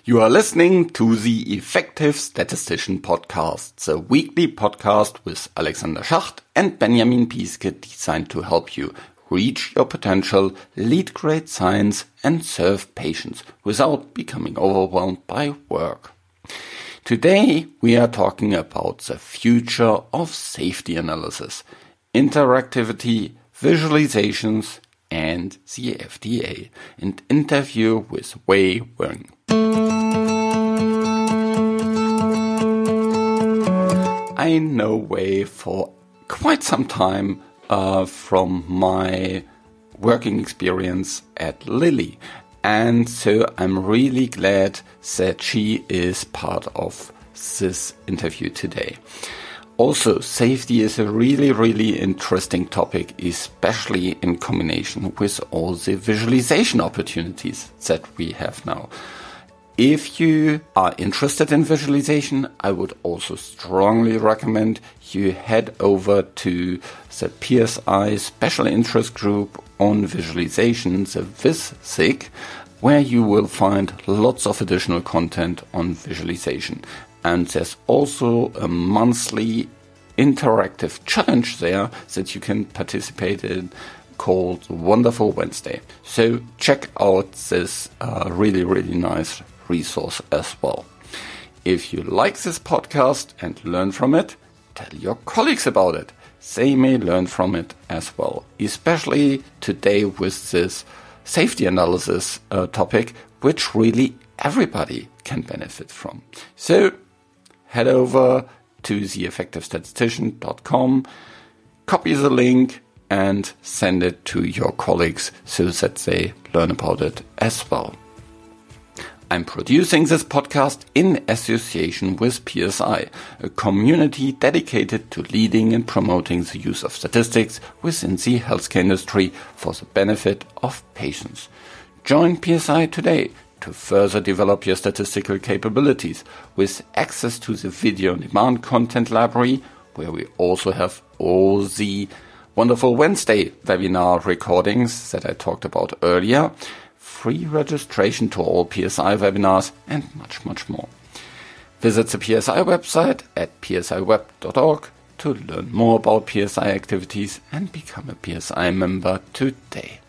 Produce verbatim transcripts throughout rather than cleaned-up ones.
You are listening to the Effective Statistician Podcast, the weekly podcast with Alexander Schacht and Benjamin Piske, designed to help you reach your potential, lead great science, and serve patients without becoming overwhelmed by work. Today, we are talking about the future of safety analysis, interactivity, visualizations, and the F D A, an interview with Wei Wen. I know Wei for quite some time uh, from my working experience at Lilly, and so I'm really glad that she is part of this interview today. Also, safety is a really, really interesting topic, especially in combination with all the visualization opportunities that we have now. If you are interested in visualization, I would also strongly recommend you head over to the P S I Special Interest Group on Visualization, the VisSig, where you will find lots of additional content on visualization. And there's also a monthly interactive challenge there that you can participate in called Wonderful Wednesday. So check out this uh, really, really nice resource as well. If you like this podcast and learn from it, tell your colleagues about it. They may learn from it as well, especially today with this safety analysis uh, topic, which really everybody can benefit from. So head over to the effective statistician dot com, copy the link and send it to your colleagues so that they learn about it as well. I'm producing this podcast in association with P S I, a community dedicated to leading and promoting the use of statistics within the healthcare industry for the benefit of patients. Join P S I today to further develop your statistical capabilities with access to the video-on-demand content library, where we also have all the Wonderful Wednesday webinar recordings that I talked about earlier, free registration to all P S I webinars, and much, much more. Visit the P S I website at p s i web dot org to learn more about P S I activities and become a P S I member today.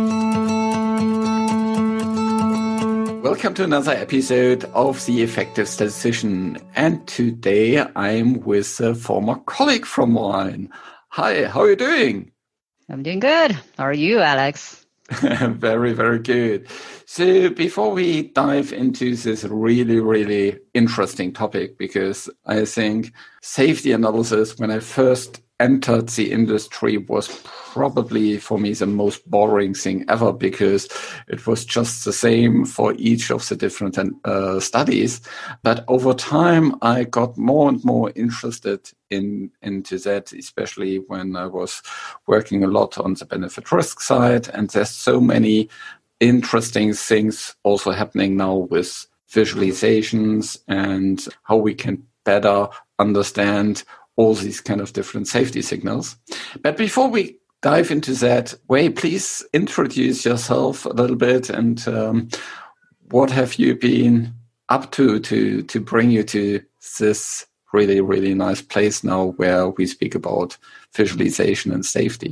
Welcome to another episode of The Effective Statistician, and today I'm with a former colleague from mine. Hi, how are you doing? I'm doing good. How are you, Alex? Very, very good. So before we dive into this really, really interesting topic, because I think safety analysis, when I first entered the industry, was probably for me the most boring thing ever, because it was just the same for each of the different uh, studies. But over time, I got more and more interested in into that, especially when I was working a lot on the benefit risk side. And there's so many interesting things also happening now with visualizations and how we can better understand all these kind of different safety signals. But before we dive into that, Wei, please introduce yourself a little bit, and um, what have you been up to to to bring you to this really, really nice place now where we speak about visualization and safety?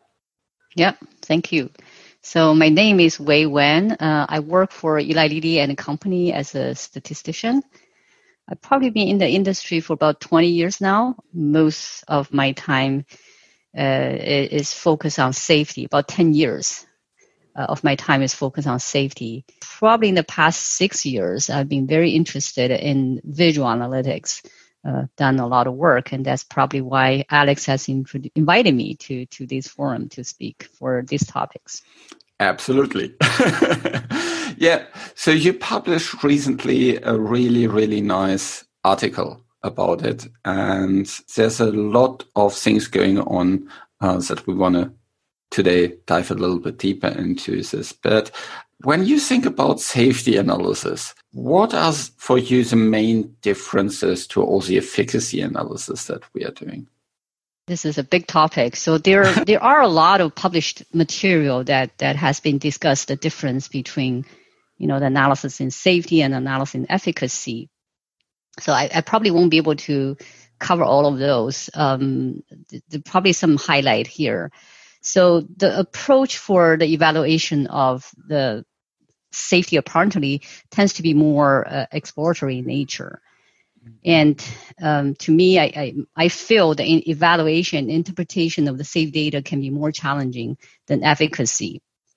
Yep, thank you. So my name is Wei Wen. Uh, I work for Eli Lilly and Company as a statistician. I've probably been in the industry for about twenty years now. Most of my time uh, is focused on safety. About ten years uh, of my time is focused on safety. Probably in the past six years, I've been very interested in visual analytics, uh, done a lot of work, and that's probably why Alex has inv- invited me to, to this forum to speak for these topics. Absolutely. Yeah. So you published recently a really, really nice article about it. And there's a lot of things going on uh, that we want to today dive a little bit deeper into this. But when you think about safety analysis, what are for you the main differences to all the efficacy analysis that we are doing? This is a big topic. So there, there are a lot of published material that, that has been discussed, the difference between you know, the analysis in safety and analysis in efficacy. So I, I probably won't be able to cover all of those. Um, there's probably some highlight here. So the approach for the evaluation of the safety apparently tends to be more uh, exploratory in nature. And um, to me, I, I, I feel the evaluation, interpretation of the safe data can be more challenging than efficacy.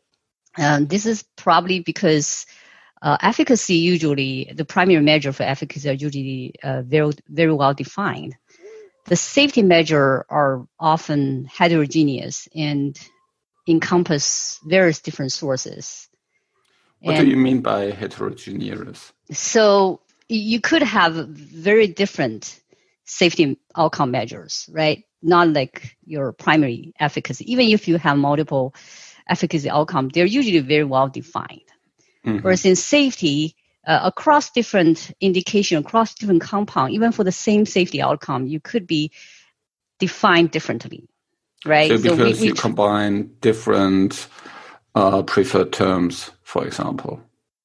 Um, this is probably because uh, efficacy usually, the primary measure for efficacy are usually uh, very, very well defined. The safety measure are often heterogeneous and encompass various different sources. What and do you mean by heterogeneous? So you could have very different safety outcome measures, right? Not like your primary efficacy. Even if you have multiple efficacy outcomes, they're usually very well defined. Mm-hmm. Whereas in safety, uh, across different indication, across different compound, even for the same safety outcome, you could be defined differently, right? So because so we, we you combine different uh, preferred terms, for example.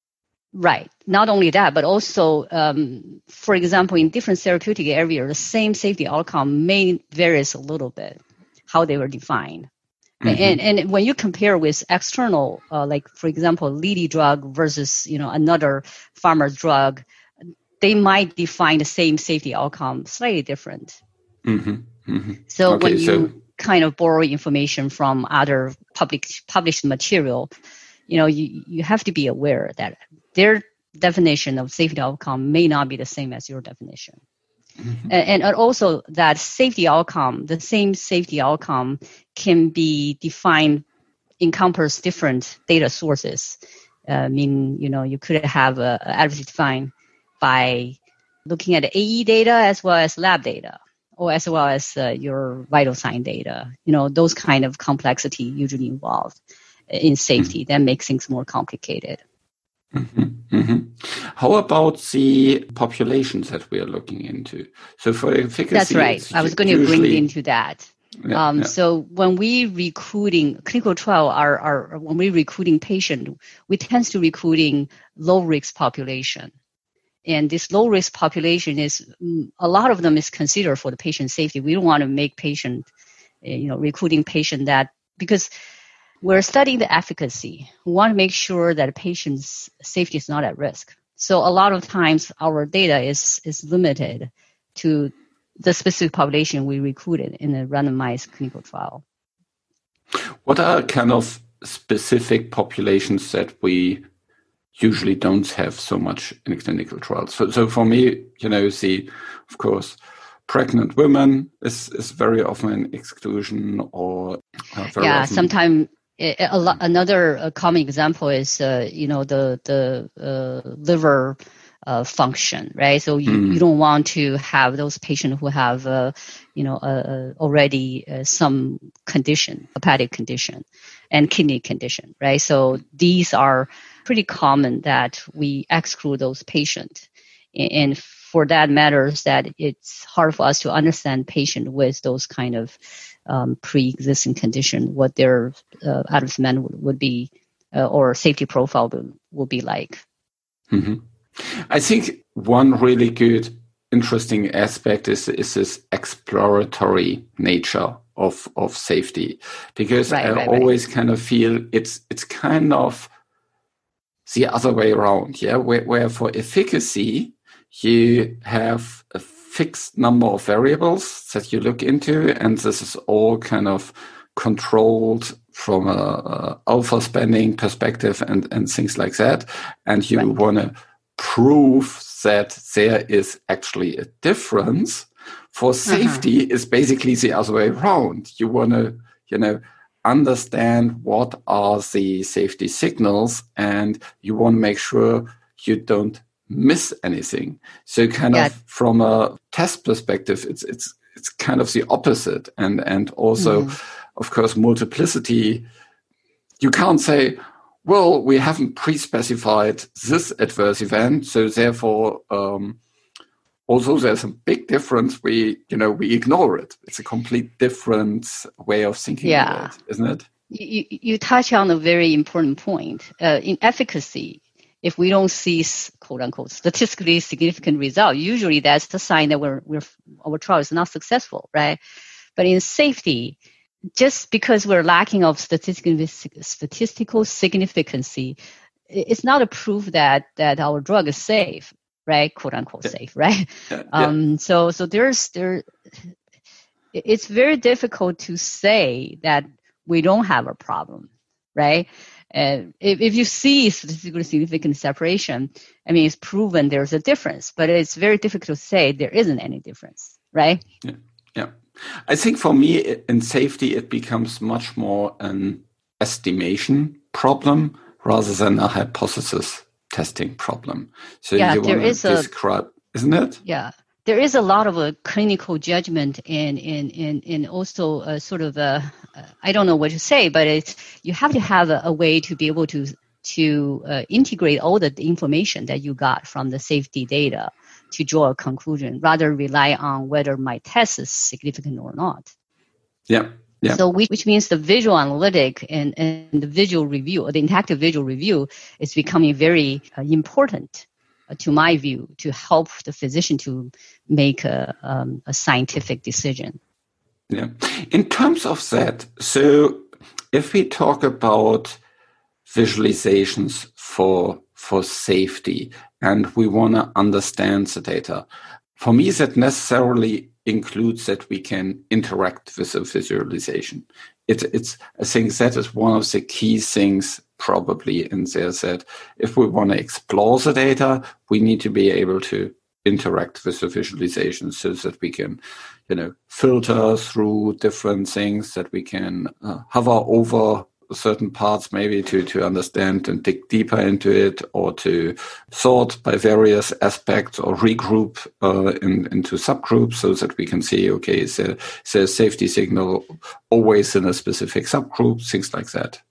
Right. Not only that, but also, um, for example, in different therapeutic areas, the same safety outcome may vary a little bit, how they were defined. Mm-hmm. And and when you compare with external, uh, like, for example, Lilly drug versus, you know, another pharma's drug, they might define the same safety outcome slightly different. Mm-hmm. Mm-hmm. So okay, when you so... kind of borrow information from other public published material, you know, you, you have to be aware that their definition of safety outcome may not be the same as your definition. Mm-hmm. And, and also that safety outcome, the same safety outcome can be defined, encompass different data sources. Uh, I mean, you know, you could have a, a adversity defined by looking at the A E data as well as lab data, or as well as uh, your vital sign data. You know, those kind of complexity usually involved in safety. Mm-hmm. That makes things more complicated. Mm-hmm, mm-hmm. How about the populations that we are looking into? So for efficacy, that's right. I was going usually... to bring into that. Yeah, um, yeah. So when we recruiting clinical trial, are, are when we recruiting patient, we tend to recruiting low risk population, and this low risk population is a lot of them is considered for the patient safety. We don't want to make patient, you know, recruiting patient that because. We're studying the efficacy. We want to make sure that a patient's safety is not at risk. So a lot of times our data is, is limited to the specific population we recruited in a randomized clinical trial. What are kind of specific populations that we usually don't have so much in clinical trials? So, so for me, you know, see, of course, pregnant women is, is very often an exclusion or uh, very yeah, often... sometimes... A lot, another uh, common example is, uh, you know, the the uh, liver uh, function, right? So you, mm. you don't want to have those patients who have, uh, you know, uh, already uh, some condition, hepatic condition, and kidney condition, right? So these are pretty common that we exclude those patients, and for that matters that it's hard for us to understand patient with those kind of Um, pre-existing condition, what their uh, adverse event would, would be, uh, or safety profile would, would be like. Mm-hmm. I think one really good, interesting aspect is is this exploratory nature of of safety, because right, I right, always right. kind of feel it's it's kind of the other way around, yeah, where, where for efficacy you have a fixed number of variables that you look into, and this is all kind of controlled from a, a alpha spending perspective and, and things like that. And you right. want to prove that there is actually a difference. For safety, uh-huh. is basically the other way around. You want to, you know, understand what are the safety signals, and you want to make sure you don't miss anything. So kind yeah. of from a test perspective, it's it's it's kind of the opposite. And and also, mm. of course, multiplicity, you can't say, well, we haven't pre-specified this adverse event, so therefore um, also there's a big difference. We you know we ignore it. It's a complete different way of thinking yeah. about it, isn't it? You you touch on a very important point. Uh, in efficacy, if we don't see quote unquote statistically significant result, usually that's the sign that we're, we're our trial is not successful, right? But in safety, just because we're lacking of statistical statistical significance, it's not a proof that that our drug is safe, right? Quote unquote yeah. safe, right? Yeah. Um, so so there's there. It's very difficult to say that we don't have a problem, right? Uh, if, if you see statistically significant separation, I mean, it's proven there's a difference, but it's very difficult to say there isn't any difference, right? Yeah. Yeah. I think for me in safety, it becomes much more an estimation problem rather than a hypothesis testing problem. So yeah, you there want is to describe, a, isn't it? Yeah. There is a lot of a clinical judgment and, and, and, and also a sort of a, uh, I don't know what to say, but it's, you have to have a, a way to be able to, to uh, integrate all the information that you got from the safety data to draw a conclusion, rather rely on whether my test is significant or not. Yeah. Yeah. So which, which means the visual analytic and, and the visual review, or the interactive visual review is becoming very uh, important, uh, to my view, to help the physician to make a, um, a scientific decision. Yeah. In terms of that, so if we talk about visualizations for for safety and we want to understand the data, for me that necessarily includes that we can interact with the visualization. It, it's I think that is one of the key things probably in there, that if we want to explore the data, we need to be able to interact with the visualization so that we can, you know, filter through different things, that we can uh, hover over certain parts maybe to, to understand and dig deeper into it, or to sort by various aspects or regroup uh, in, into subgroups so that we can see, okay, is there, is there a safety signal always in a specific subgroup, things like that.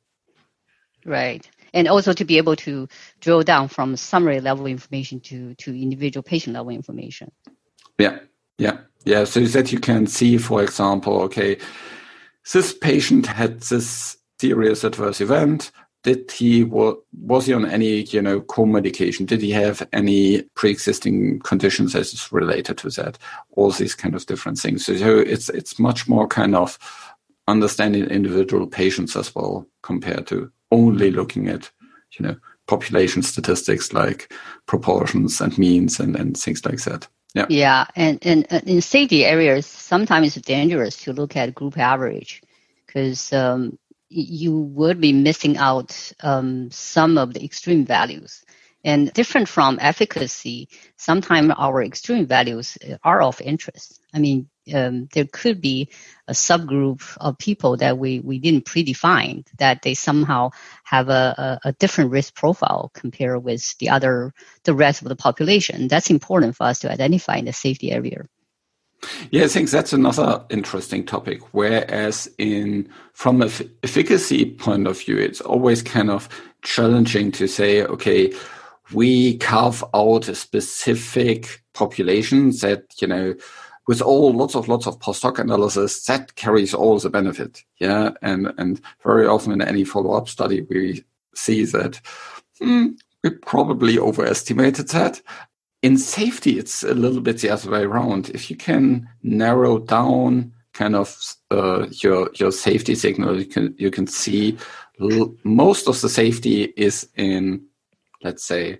Right. And also to be able to drill down from summary level information to, to individual patient level information. Yeah, yeah, yeah. So that you can see, for example, okay, this patient had this serious adverse event. Did he was he on any, you know, co-medication? Did he have any pre-existing conditions as is related to that? All these kind of different things. So it's it's much more kind of understanding individual patients as well, compared to only looking at, you know, population statistics like proportions and means and, and things like that. Yeah. Yeah, and, and uh, in safety areas, sometimes it's dangerous to look at group average, because um, you would be missing out um, some of the extreme values. And different from efficacy, sometimes our extreme values are of interest. I mean, um, there could be a subgroup of people that we, we didn't predefine, that they somehow have a, a, a different risk profile compared with the other, the rest of the population. That's important for us to identify in the safety area. Yeah, I think that's another interesting topic. Whereas in from an efficacy point of view, it's always kind of challenging to say, okay, we carve out a specific population that, you know, with all lots of lots of post hoc analysis, that carries all the benefit. Yeah, and and very often in any follow-up study, we see that hmm, we probably overestimated that. In safety, it's a little bit the other way around. If you can narrow down kind of uh, your your safety signal, you can you can see l- most of the safety is in, let's say,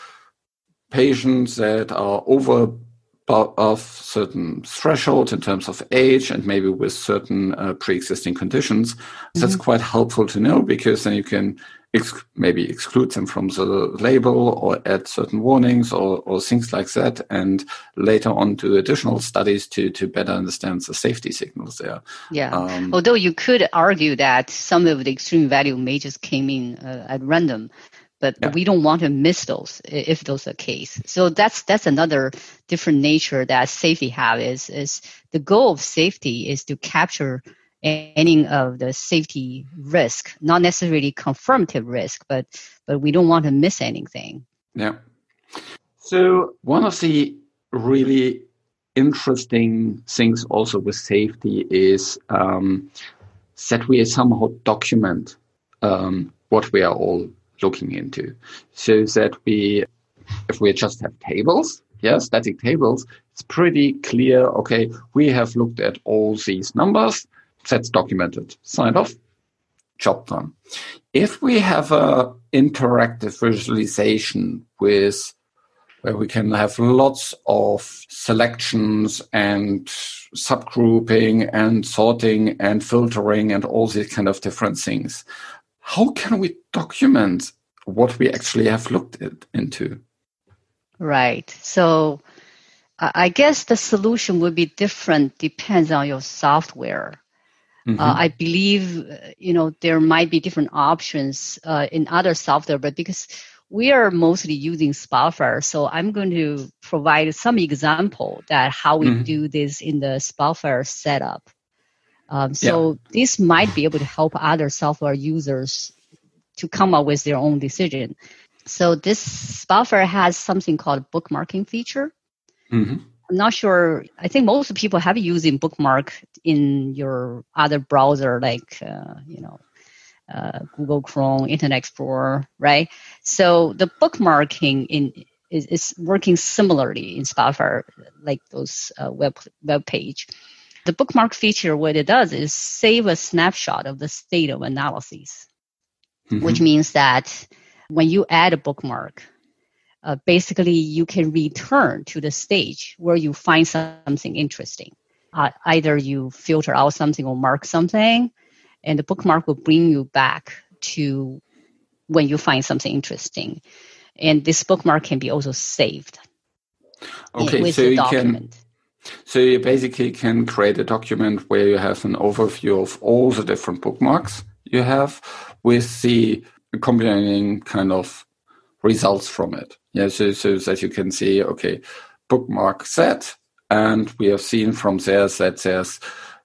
patients that are over of certain threshold in terms of age and maybe with certain uh, pre-existing conditions. Mm-hmm. That's quite helpful to know, because then you can Ex- maybe exclude them from the label or add certain warnings or, or things like that, and later on do additional studies to, to better understand the safety signals there. Yeah. Um, Although you could argue that some of the extreme value may just came in uh, at random, but yeah. we don't want to miss those if those are the case. So that's that's another different nature that safety have is is the goal of safety is to capture any of the safety risk, not necessarily confirmative risk, but but we don't want to miss anything. Yeah. So one of the really interesting things also with safety is um, that we somehow document um, what we are all looking into. So that we, if we just have tables, yeah, static tables, it's pretty clear, okay, we have looked at all these numbers, that's documented, signed off, job done. If we have a interactive visualization with where we can have lots of selections and subgrouping and sorting and filtering and all these kind of different things, how can we document what we actually have looked at, into? Right. So I guess the solution would be different, depends on your software. Mm-hmm. Uh, I believe, you know, there might be different options uh, in other software, but because we are mostly using Spotfire, so I'm going to provide some example that how we mm-hmm. do this in the Spotfire setup. Um, so yeah. This might be able to help other software users to come up with their own decision. So this Spotfire has something called bookmarking feature. Mm-hmm. I'm not sure. I think most people have using bookmark in your other browser, like uh, you know, uh, Google Chrome, Internet Explorer, right? So the bookmarking in is, is working similarly in Spotfire, like those uh, web web page. The bookmark feature, what it does is save a snapshot of the state of analysis, mm-hmm. which means that when you add a bookmark, Uh, basically, you can return to the stage where you find something interesting. Uh, either you filter out something or mark something, and the bookmark will bring you back to when you find something interesting. And this bookmark can be also saved. Okay, in, with so the you document. can, so you basically can create a document where you have an overview of all the different bookmarks you have with the accompanying kind of results from it. Yeah, so, so that you can see, okay, bookmark set, and we have seen from there that there's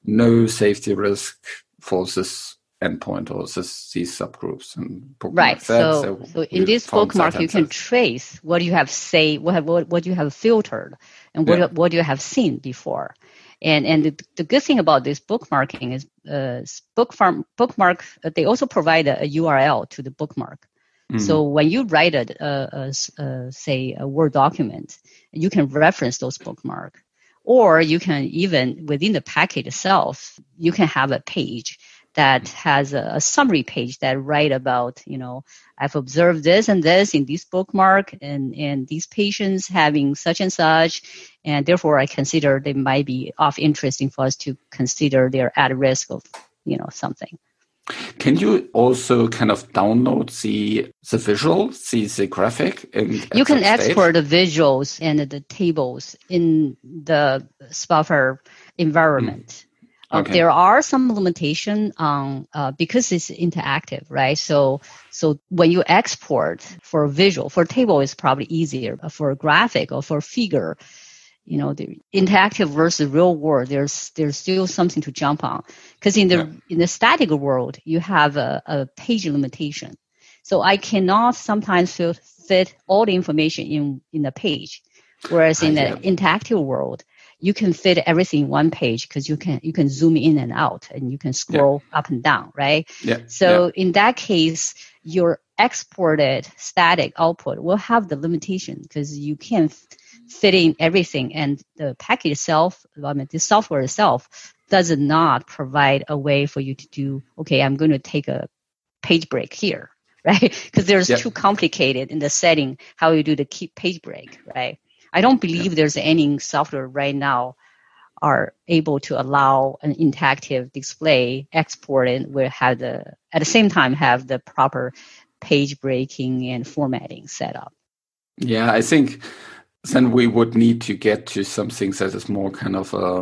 no safety risk for this endpoint or this, these subgroups. And right. Set, so, so, so in this bookmark, you can trace what you have saved, what, what, what you have filtered, and what, yeah. what you have seen before. And and the, the good thing about this bookmarking is uh, bookmark, bookmark uh, they also provide a, a U R L to the bookmark. Mm-hmm. So when you write a, a, a, say, a Word document, you can reference those bookmarks. Or you can even, within the package itself, you can have a page that has a, a summary page that write about, you know, I've observed this and this in this bookmark, and, and these patients having such and such, and therefore I consider they might be of interest for us to consider they're at risk of, you know, something. Can you also kind of download the the visual, the, the graphic? In, you can export the visuals and the tables in the Spotfire environment. Mm. Okay. Uh, there are some limitation on uh, because it's interactive, right? So so when you export for visual, for table is probably easier. For a graphic or for figure, you know, the interactive versus real world, there's there's still something to jump on. Because in the yeah. in the static world, you have a, a page limitation. So I cannot sometimes fit, fit all the information in, in a page. Whereas in the yeah. interactive world, you can fit everything in one page because you can you can zoom in and out and you can scroll yeah. up and down, right? Yeah. So yeah. in that case, your exported static output will have the limitation because you can't fit in everything, and the package itself, I mean, the software itself does not provide a way for you to do, okay, I'm going to take a page break here, right? Because there's yep. too complicated in the setting how you do the keep page break, right? I don't believe yep. there's any software right now are able to allow an interactive display exported where have the at the same time have the proper page breaking and formatting set up. Yeah, I think then we would need to get to something that is more kind of a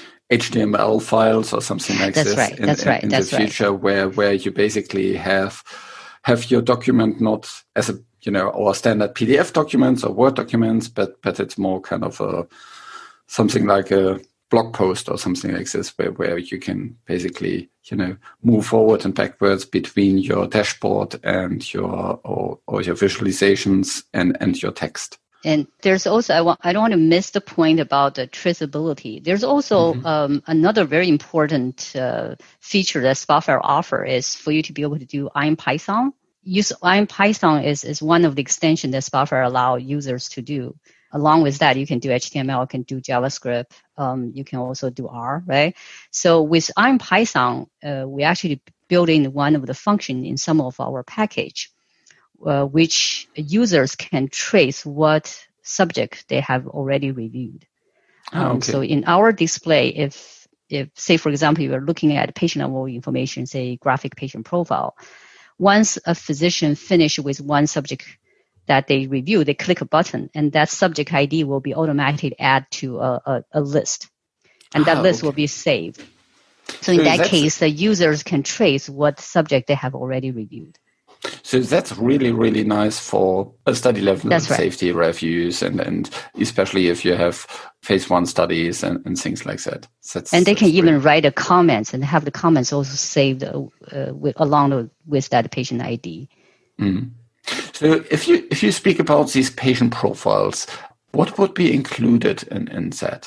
H T M L files or something like that's this right, in, that's right, in that's the future, right. where where you basically have have your document not as a you know or standard P D F documents or Word documents, but but it's more kind of a something like a blog post or something like this, where where you can basically you know move forward and backwards between your dashboard and your or, or your visualizations and and your text. And there's also, I, want, I don't want to miss the point about the traceability. There's also mm-hmm. um, another very important uh, feature that Spotfire offers is for you to be able to do IronPython use IronPython is, is one of the extensions that Spotfire allow users to do. Along with that, you can do H T M L, you can do JavaScript, um, you can also do R, right? So with IronPython, uh, we actually build in one of the functions in some of our package, uh, which users can trace what subject they have already reviewed. Um, oh, okay. So in our display, if, if say, for example, you are looking at patient level information, say graphic patient profile, once a physician finishes with one subject that they review, they click a button, and that subject I D will be automatically added to a, a, a list, and that Ah, list okay. will be saved. So So in that that's- case, the users can trace what subject they have already reviewed. So that's really, really nice for a study level That's right. safety reviews, and, and especially if you have phase one studies and, and things like that. That's, And they can that's even really- write a comments and have the comments also saved uh, uh, with, along with that patient I D. Mm. So if you if you speak about these patient profiles, what would be included in, in that?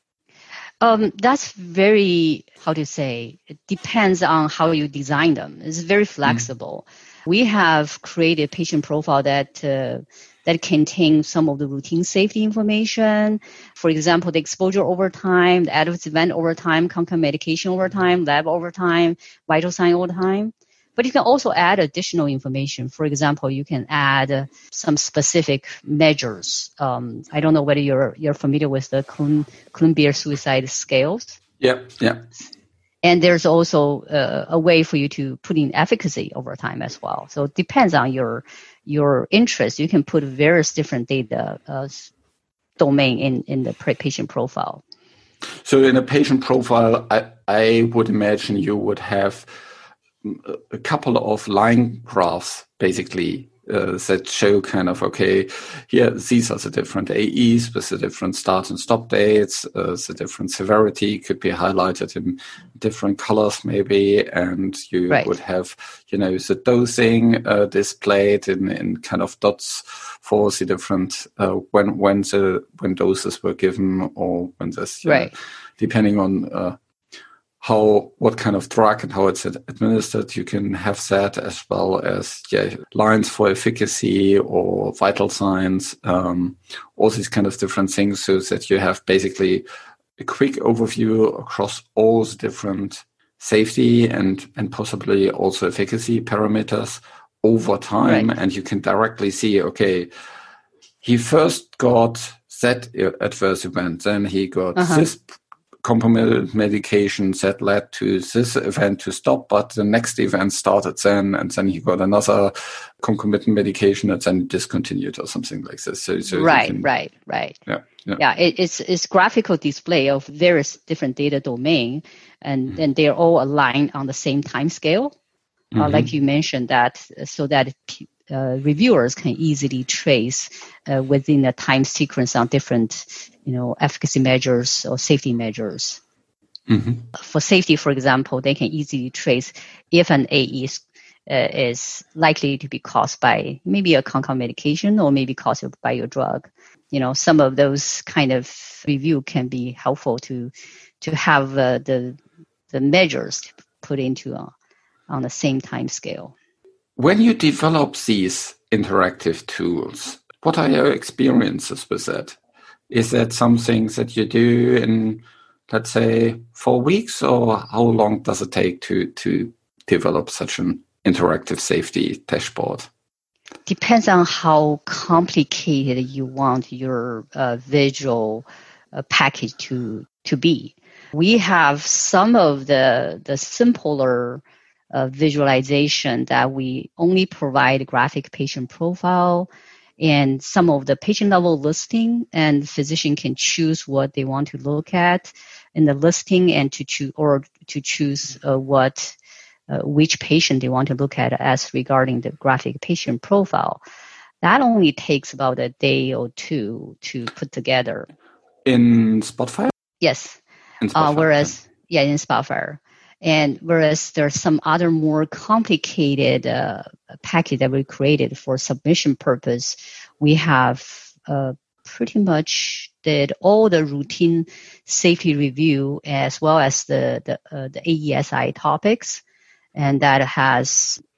Um, that's very, how to say, it depends on how you design them. It's very flexible. Mm. We have created patient profile that uh, that contains some of the routine safety information. For example, the exposure over time, the adverse event over time, concomitant medication over time, lab over time, vital sign over time. But you can also add additional information. For example, you can add uh, some specific measures. Um, I don't know whether you're you're familiar with the Kluhn-Beer suicide scales. Yeah, yeah. And there's also uh, a way for you to put in efficacy over time as well. So it depends on your your interest. You can put various different data uh, domain in, in the patient profile. So in a patient profile, I, I would imagine you would have a couple of line graphs, basically, uh, that show kind of, okay, here, these are the different A Es with the different start and stop dates, uh, the different severity could be highlighted in different colors maybe, and you right. would have, you know, the dosing uh, displayed in, in kind of dots for the different, uh, when, when the, when doses were given, or when this, right. know, depending on, uh, how, what kind of drug and how it's administered, you can have that, as well as yeah, lines for efficacy or vital signs, um, all these kind of different things, so that you have basically a quick overview across all the different safety and, and possibly also efficacy parameters over time. Right. And you can directly see, okay, he first got that adverse event, then he got uh-huh. this concomitant medication that led to this event to stop, but the next event started then, and then he got another concomitant medication and then discontinued or something like this. So, so right, can, right, right. Yeah, yeah. yeah it, it's it's graphical display of various different data domain, and mm-hmm. and they're all aligned on the same time scale, mm-hmm. uh, like you mentioned that, so that uh, reviewers can easily trace uh, within a time sequence on different, you know, efficacy measures or safety measures. Mm-hmm. For safety, for example, they can easily trace if an A E is, uh, is likely to be caused by maybe a concomitant medication or maybe caused by your drug. You know, some of those kind of review can be helpful to to have uh, the the measures put into uh, on the same time scale. When you develop these interactive tools, what are your experiences with that? Is that something that you do in, let's say, four weeks, or how long does it take to, to develop such an interactive safety dashboard? Depends on how complicated you want your uh, visual uh, package to to be. We have some of the the simpler uh, visualization that we only provide graphic patient profile and some of the patient level listing, and physician can choose what they want to look at in the listing and to choose or to choose uh, what uh, which patient they want to look at as regarding the graphic patient profile. That only takes about a day or two to put together. In Spotfire? Yes. In Spotfire. Uh, whereas, yeah, in Spotfire. And whereas there's some other more complicated uh, package that we created for submission purpose, we have uh, pretty much did all the routine safety review as well as the the, uh, the A E S I topics, and that has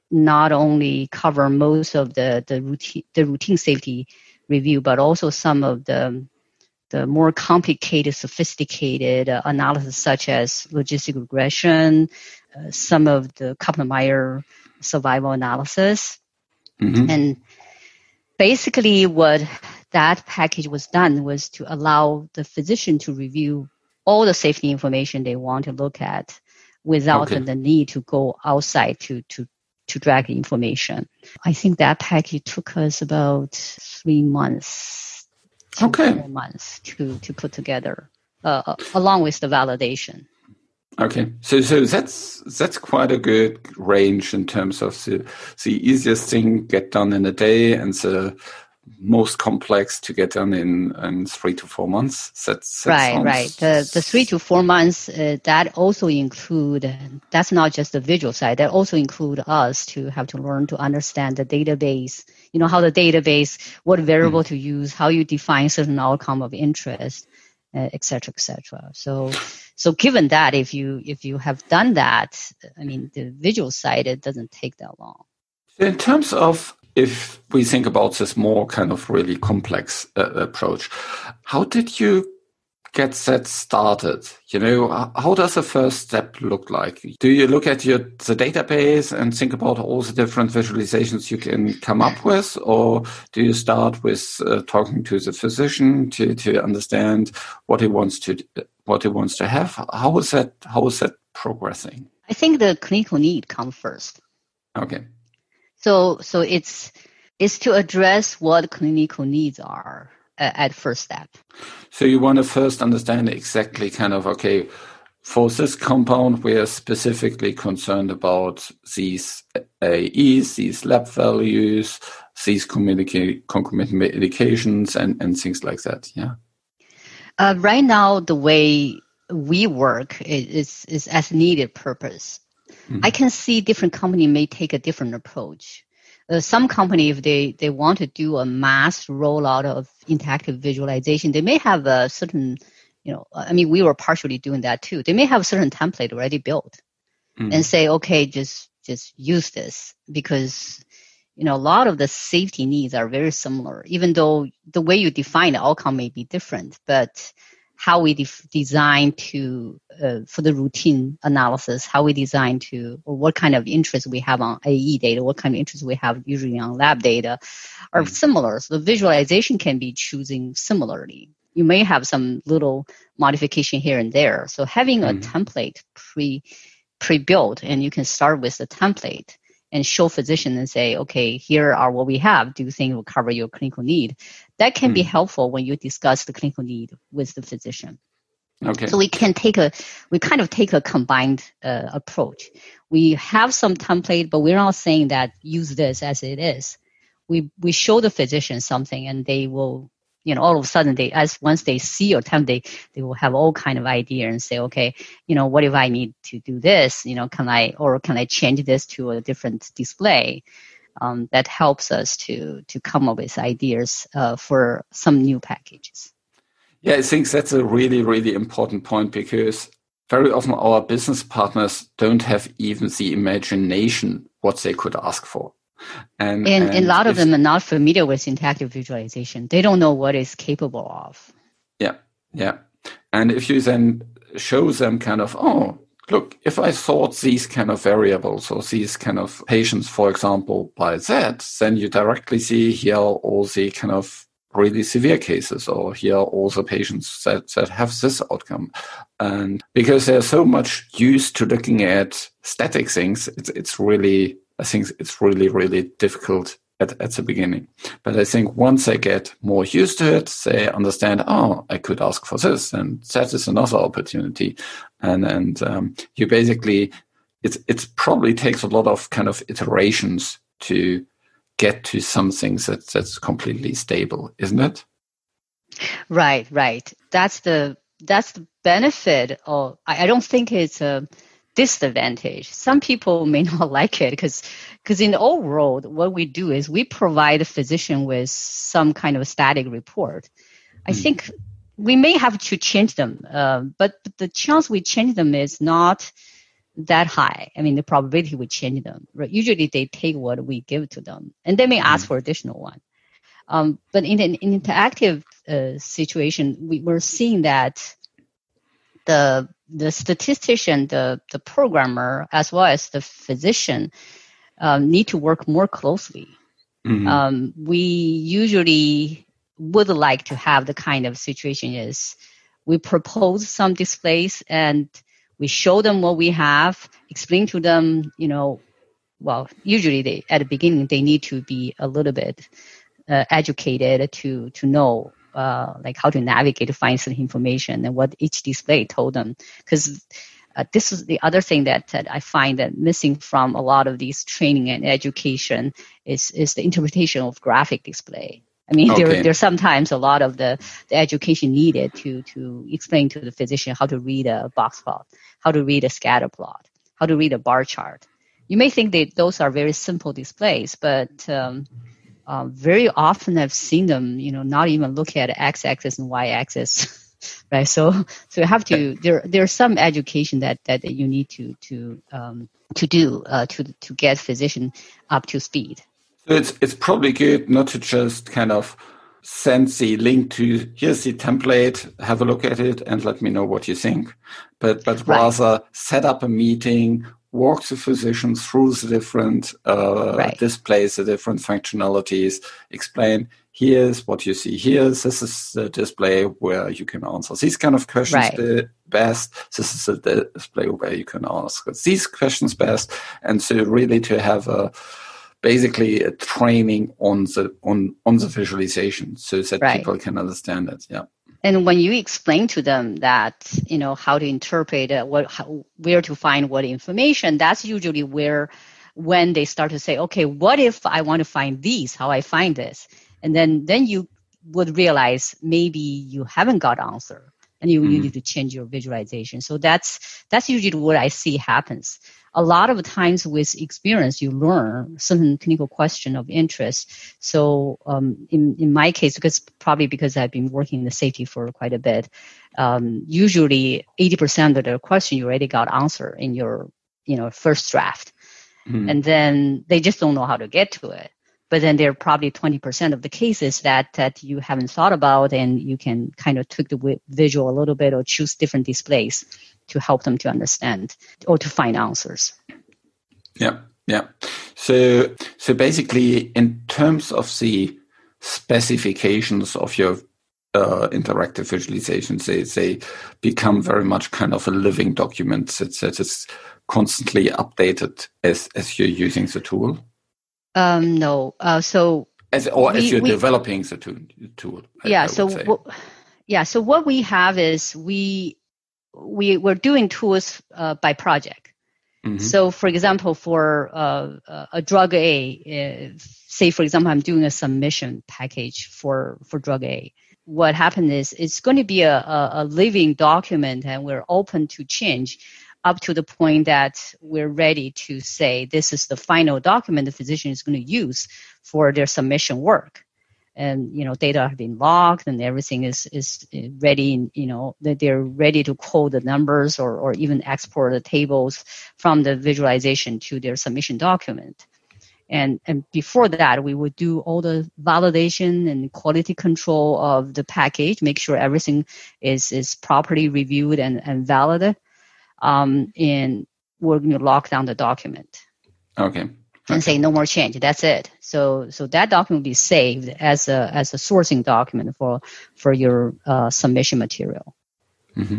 not only cover most of the, the routine the routine safety review, but also some of the the more complicated, sophisticated uh, analysis, such as logistic regression, uh, some of the Kaplan-Meier survival analysis. Mm-hmm. And basically what that package was done was to allow the physician to review all the safety information they want to look at without okay. the need to go outside to, to, to drag information. I think that package took us about three months, okay. four months to, to put together, uh, along with the validation. Okay, so so that's that's quite a good range in terms of the the easiest thing get done in a day and the most complex to get done in, in three to four months. That's, that right, sounds... right. The the three to four months uh, that also include. That's not just the visual side. That also include us to have to learn to understand the database. You know how the database, what variable mm. to use, how you define certain outcome of interest, uh, et cetera, et cetera. So. So given that, if you if you have done that, I mean, the visual side, it doesn't take that long. In terms of, if we think about this more kind of really complex uh, approach, how did you get that started? You know, how does the first step look like? Do you look at your the database and think about all the different visualizations you can come up with, or do you start with uh, talking to the physician to, to understand what he wants to what he wants to have? How is that? How is that progressing? I think the clinical need comes first. Okay. So so it's it's to address what clinical needs are at first step. So you want to first understand exactly kind of, okay, for this compound, we are specifically concerned about these A Es, these lab values, these communica- concomitant medications, and, and things like that, yeah? Uh, right now, the way we work is, is as needed purpose. Mm-hmm. I can see different companies may take a different approach. Uh, some company, if they, they want to do a mass rollout of interactive visualization, they may have a certain, you know, I mean, we were partially doing that too. They may have a certain template already built mm. and say, okay, just, just use this because, you know, a lot of the safety needs are very similar, even though the way you define the outcome may be different, but how we def- design to, uh, for the routine analysis, how we design to, or what kind of interest we have on A E data, what kind of interest we have usually on lab data are mm. similar. So the visualization can be choosing similarly. You may have some little modification here and there. So having mm. a template pre, pre-built, and you can start with the template and show physician and say, okay, here are what we have. Do you think it will cover your clinical need? That can mm. be helpful when you discuss the clinical need with the physician. Okay. So we can take a, we kind of take a combined uh, approach. We have some template, but we're not saying that use this as it is. We we show the physician something, and they will, you know, all of a sudden they, as once they see your template, they, they will have all kind of idea and say, okay, you know, what if I need to do this? You know, can I, or can I change this to a different display? Um, that helps us to to come up with ideas uh, for some new packages. Yeah, I think that's a really, really important point because very often our business partners don't have even the imagination what they could ask for. And, and, and, and a lot of them are not familiar with interactive visualization. They don't know what it's capable of. Yeah, yeah. And if you then show them kind of, oh, look, if I sort these kind of variables or these kind of patients, for example, by that, then you directly see here all the kind of really severe cases, or here are all the patients that, that have this outcome. And because they're so much used to looking at static things, it's, it's really, I think it's really, really difficult at, at the beginning. But I think once they get more used to it, they understand, oh, I could ask for this, and that is another opportunity. And, and um, you basically, it's, it probably takes a lot of kind of iterations to get to something that, that's completely stable, isn't it? Right, right. That's the that's the benefit of, I, I don't think it's a disadvantage. Some people may not like it because because in the old world, what we do is we provide the physician with some kind of static report. I mm. think we may have to change them, uh, but the chance we change them is not that high. I mean, the probability would change them. Right? Usually they take what we give to them, and they may ask mm-hmm. for additional one. Um, but in an in interactive uh, situation, we, we're seeing that the the statistician, the the programmer, as well as the physician, um, need to work more closely. Mm-hmm. Um, we usually would like to have the kind of situation is we propose some displays and we show them what we have, explain to them, you know, well, usually they at the beginning they need to be a little bit uh, educated to to know uh, like how to navigate to find some information and what each display told them. Because uh, this is the other thing that, that I find that missing from a lot of these training and education is is the interpretation of graphic display. I mean, okay. there there's sometimes a lot of the, the education needed to to explain to the physician how to read a box plot, how to read a scatter plot, how to read a bar chart. You may think that those are very simple displays, but um, uh, very often I've seen them, you know, not even look at x-axis and y-axis, right? So, so you have to. There, there's some education that, that you need to to um, to do uh, to to get physician up to speed. So it's it's probably good not to just kind of send the link to here's the template, have a look at it, and let me know what you think, but but right. rather set up a meeting. Walk the physician through the different uh, right. displays, the different functionalities, explain, here's what you see here. This is the display where you can answer these kind of questions right. the best. This is the display where you can ask these questions best. And so really to have a basically a training on the on, on the visualization so that right. people can understand it. Yeah. And when you explain to them that, you know, how to interpret uh, what, how, where to find what information, that's usually where, when they start to say, okay, what if I want to find these? How I find this? And then, then you would realize maybe you haven't got answer, and you, mm-hmm. you need to change your visualization. So that's that's usually what I see happens. A lot of times with experience, you learn certain clinical question of interest. So um, in, in my case, because probably because I've been working in the safety for quite a bit, um, usually eighty percent of the question you already got answer in your, you know, first draft. Mm-hmm. And then they just don't know how to get to it. But then there are probably twenty percent of the cases that, that you haven't thought about, and you can kind of tweak the visual a little bit or choose different displays to help them to understand or to find answers. Yeah, yeah. So, so basically, in terms of the specifications of your uh, interactive visualizations, they, they become very much kind of a living document that, that is constantly updated as, as you're using the tool. Um, no. Uh, so, as or we, as you're we, developing the tool. tool yeah. I, I so, w- yeah. So what we have is we we we're doing tools uh, by project. Mm-hmm. So, for example, for uh, a drug A, uh, say for example, I'm doing a submission package for for drug A. What happened is it's going to be a, a, a living document, and we're open to change up to the point that we're ready to say this is the final document the physician is going to use for their submission work. And, you know, data have been logged and everything is, is ready, you know, that they're ready to code the numbers or, or even export the tables from the visualization to their submission document. And, and before that, we would do all the validation and quality control of the package, make sure everything is, is properly reviewed and, and valid. Um, and we're going to lock down the document. Okay. And okay. say no more change. That's it. So, so that document will be saved as a as a sourcing document for for your uh, submission material. Mm-hmm.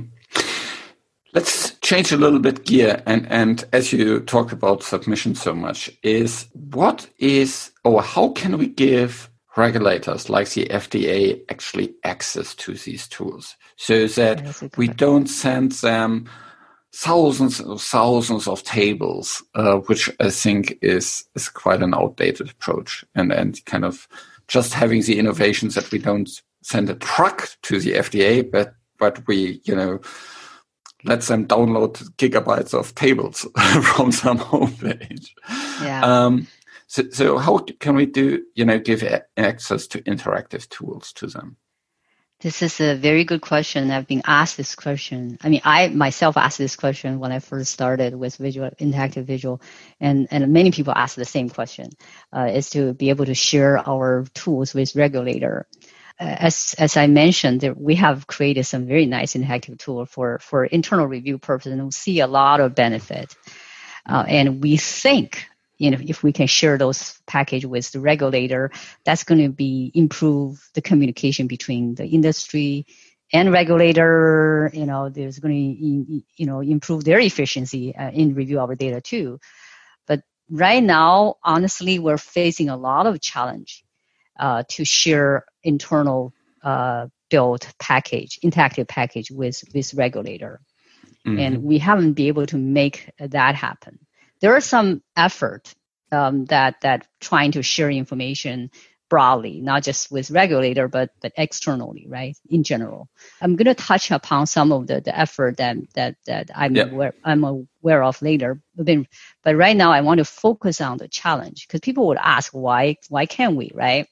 Let's change a little bit gear, and and as you talked about submission so much, is what is or how can we give regulators like the F D A actually access to these tools so that we don't send them thousands and thousands of tables, uh, which I think is is quite an outdated approach, and and kind of just having the innovations that we don't send a truck to the F D A, but but we you know let them download gigabytes of tables from some homepage. Yeah. Um, so so how can we do you know give a- access to interactive tools to them? This is a very good question. I've been asked this question. I mean, I myself asked this question when I first started with visual, interactive visual, and, and many people ask the same question, uh, is to be able to share our tools with regulator. Uh, as as I mentioned, there, we have created some very nice interactive tool for, for internal review purposes, and we see a lot of benefit. Uh, and we think, you know, if we can share those package with the regulator, that's going to be improve the communication between the industry and regulator. You know, there's going to, you know, improve their efficiency uh, in review our data too. But right now, honestly, we're facing a lot of challenge uh, to share internal uh, built package, interactive package with with regulator. Mm-hmm. And we haven't been able to make that happen. There are some effort um, that that trying to share information broadly, not just with regulator, but but externally, right? In general, I'm going to touch upon some of the, the effort that that that I'm yeah. aware I'm aware of later. But then, but right now, I want to focus on the challenge because people would ask why why can't we, right?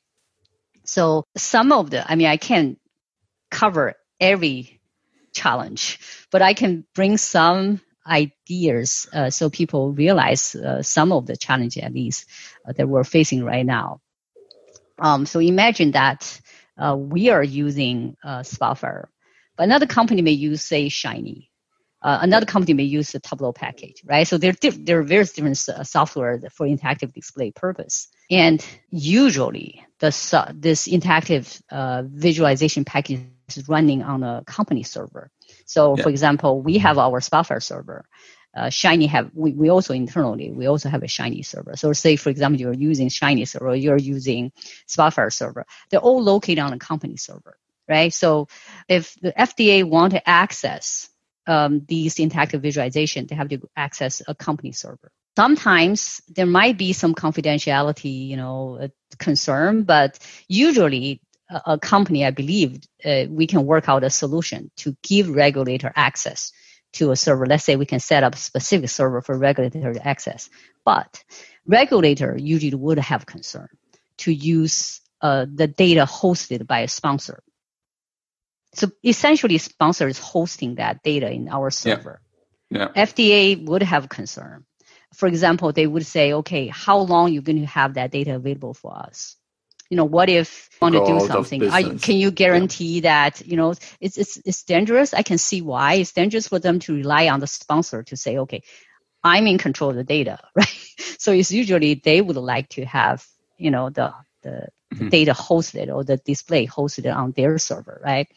So some of the, I mean, I can't cover every challenge, but I can bring some ideas uh, so people realize uh, some of the challenges at least uh, that we're facing right now. Um, so imagine that uh, we are using uh, Spotfire, but another company may use, say, Shiny. Uh, another company may use the Tableau package, right? So there, there are various different uh, software for interactive display purpose. And usually, the, uh, this interactive uh, visualization package is running on a company server. So, yeah. for example, we have our Spotfire server. Uh, Shiny have, we, we also internally, we also have a Shiny server. So say, for example, you're using Shiny server, or you're using Spotfire server. They're all located on a company server, right? So if the F D A want to access um, these interactive visualization, they have to access a company server. Sometimes there might be some confidentiality, you know, concern, but usually a, a company, I believe, uh, we can work out a solution to give regulator access to a server. Let's say we can set up a specific server for regulator access, but regulator usually would have concern to use uh, the data hosted by a sponsor. So essentially, sponsor is hosting that data in our server. Yeah. Yeah. F D A would have concern. For example, they would say, okay, how long are you going to have that data available for us? You know, what if you want to do something? Are you, can you guarantee yeah. that, you know, it's, it's, it's dangerous? I can see why. It's dangerous for them to rely on the sponsor to say, okay, I'm in control of the data, right? So it's usually they would like to have, you know, the, the, mm-hmm. the data hosted or the display hosted on their server, right?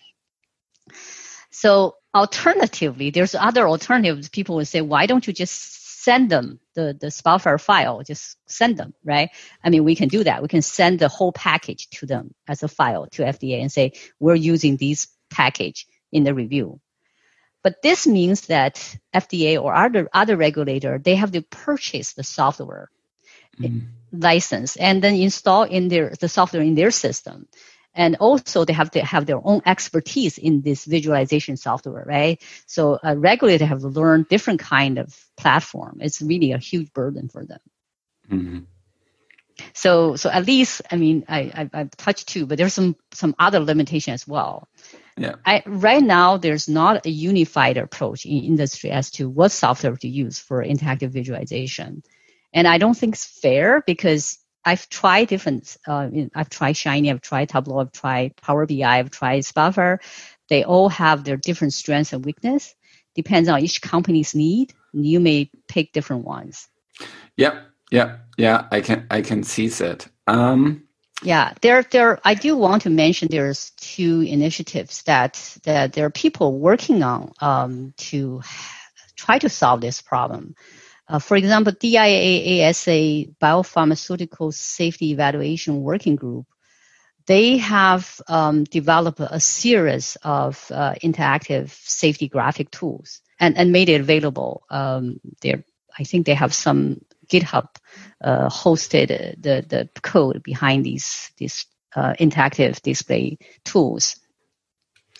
So alternatively, there's other alternatives. People would say, why don't you just send them the, the Spotfire file, just send them, right? I mean, we can do that. We can send the whole package to them as a file to F D A and say, we're using this package in the review. But this means that F D A or other, other regulator, they have to purchase the software mm. license and then install in their, the software in their system. And also they have to have their own expertise in this visualization software, right? So a regulator have to learn different kind of platform. It's really a huge burden for them. Mm-hmm. So, so at least, I mean, I, I, I've touched two, but there's some, some other limitation as well. Yeah. I, right now, there's not a unified approach in industry as to what software to use for interactive visualization. And I don't think it's fair because I've tried different, uh, I've tried Shiny, I've tried Tableau, I've tried Power B I, I've tried Spotfire. They all have their different strengths and weakness. Depends on each company's need. You may pick different ones. Yeah, yeah, yeah. I can, I can see that. Um, yeah, there, there. I do want to mention there's two initiatives that that there are people working on um, to try to solve this problem. Uh, for example, D I A A S A Biopharmaceutical Safety Evaluation Working Group, they have um, developed a series of uh, interactive safety graphic tools and, and made it available. Um, I think they have some GitHub uh, hosted the, the code behind these, these uh, interactive display tools.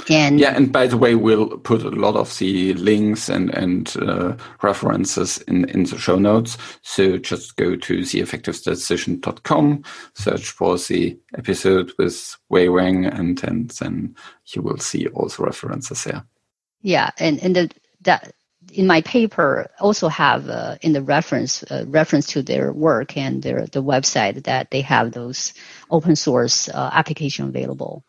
And yeah, and by the way, we'll put a lot of the links and and uh, references in, in the show notes. So just go to the effective statistician dot com, search for the episode with Wei Wang, and, and then you will see all the references there. Yeah, and and the, that in my paper also have uh, in the reference uh, reference to their work and their the website that they have those open source uh, application available.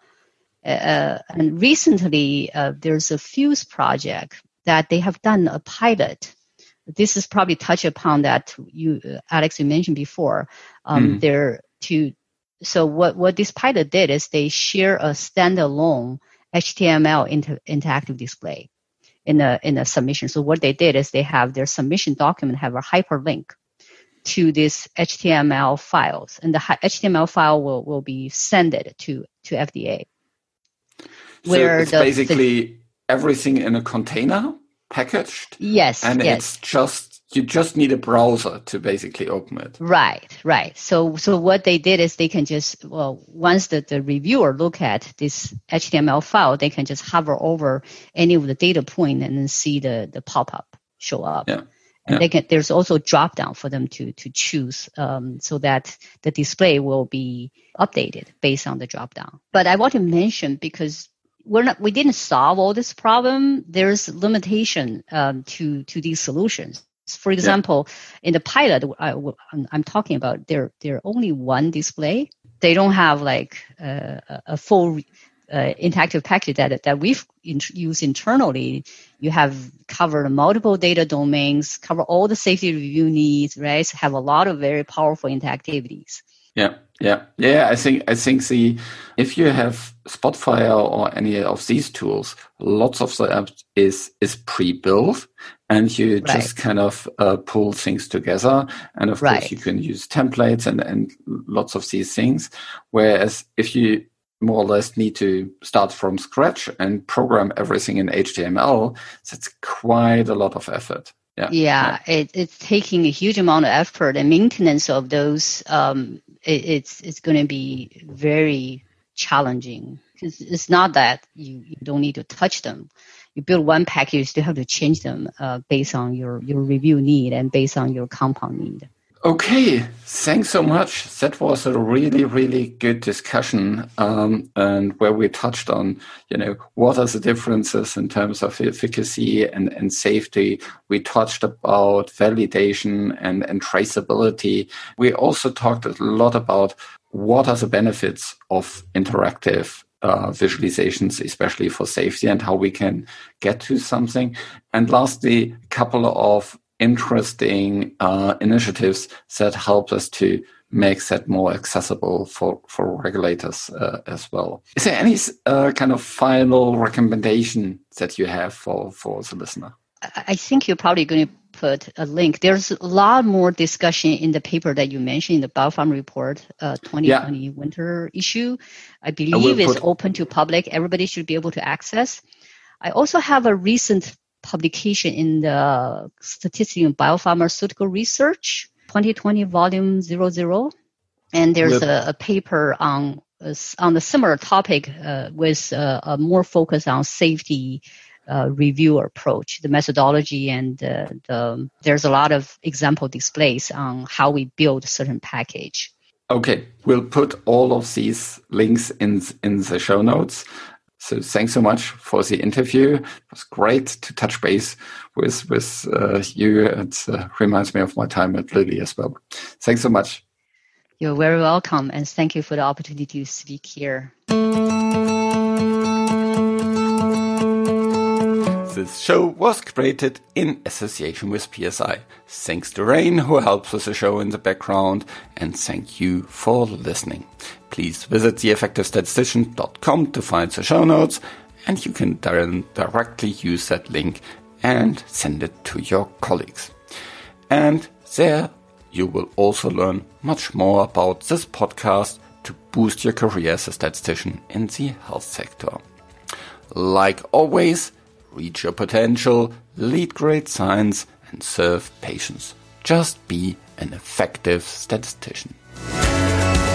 Uh, and recently, uh, there's a Fuse project that they have done a pilot. This is probably touch upon that you, uh, Alex, you mentioned before. Um, mm. They're to so what what this pilot did is they share a standalone H T M L inter, interactive display in a in a submission. So what they did is they have their submission document have a hyperlink to this H T M L files, and the H T M L file will will be sent to to F D A. Where so it's the, basically the, everything in a container packaged. Yes, and yes. it's just you just need a browser to basically open it. Right, right. So, so what they did is they can just well, once the, the reviewer look at this H T M L file, they can just hover over any of the data point and then see the the pop up show up. Yeah. And yeah. they can, there's also a drop down for them to to choose, um, so that the display will be updated based on the drop down. But I want to mention because we're not, we didn't solve all this problem. There's limitation um, to to these solutions. For example, yeah. in the pilot I, I'm talking about, there there only one display. They don't have like uh, a full uh, interactive package that that we've in, used internally. You have covered multiple data domains, cover all the safety review needs, right? So have a lot of very powerful interactivities. Yeah, yeah, yeah. I think I think the if you have Spotfire or any of these tools, lots of the app is is pre-built, and you right. just kind of uh, pull things together. And of right. course, you can use templates and and lots of these things. Whereas if you more or less need to start from scratch and program everything in H T M L, that's quite a lot of effort. Yeah, yeah, yeah. It, it's taking a huge amount of effort, and maintenance of those. Um, it, it's it's going to be very challenging because it's not that you, you don't need to touch them. You build one package, you still have to change them uh, based on your, your review need and based on your compound need. Okay, thanks so much. That was a really, really good discussion, um, and where we touched on, you know, what are the differences in terms of efficacy and, and safety. We touched about validation and, and traceability. We also talked a lot about what are the benefits of interactive uh, visualizations, especially for safety, and how we can get to something. And lastly, a couple of interesting uh, initiatives that help us to make that more accessible for, for regulators uh, as well. Is there any uh, kind of final recommendation that you have for, for the listener? I think you're probably going to put a link. There's a lot more discussion in the paper that you mentioned in the BioPharma Report uh, twenty twenty yeah. winter issue. I believe I it's put... open to public. Everybody should be able to access. I also have a recent publication in the Statistics in Biopharmaceutical Research, twenty twenty volume zero zero, and there's yep. a, a paper on uh, on the similar topic uh, with uh, a more focus on safety uh, review approach, the methodology, and uh, the there's a lot of example displays on how we build certain package. Okay, we'll put all of these links in in the show notes. So thanks so much for the interview. It was great to touch base with with uh, you. It uh, reminds me of my time at Lilly as well. Thanks so much. You're very welcome, and thank you for the opportunity to speak here. This show was created in association with P S I. Thanks to Rain, who helps with the show in the background, and thank you for listening. Please visit the effective statistician dot com to find the show notes, and you can directly use that link and send it to your colleagues. And there you will also learn much more about this podcast to boost your career as a statistician in the health sector. Like always, reach your potential, lead great science, and serve patients. Just be an effective statistician.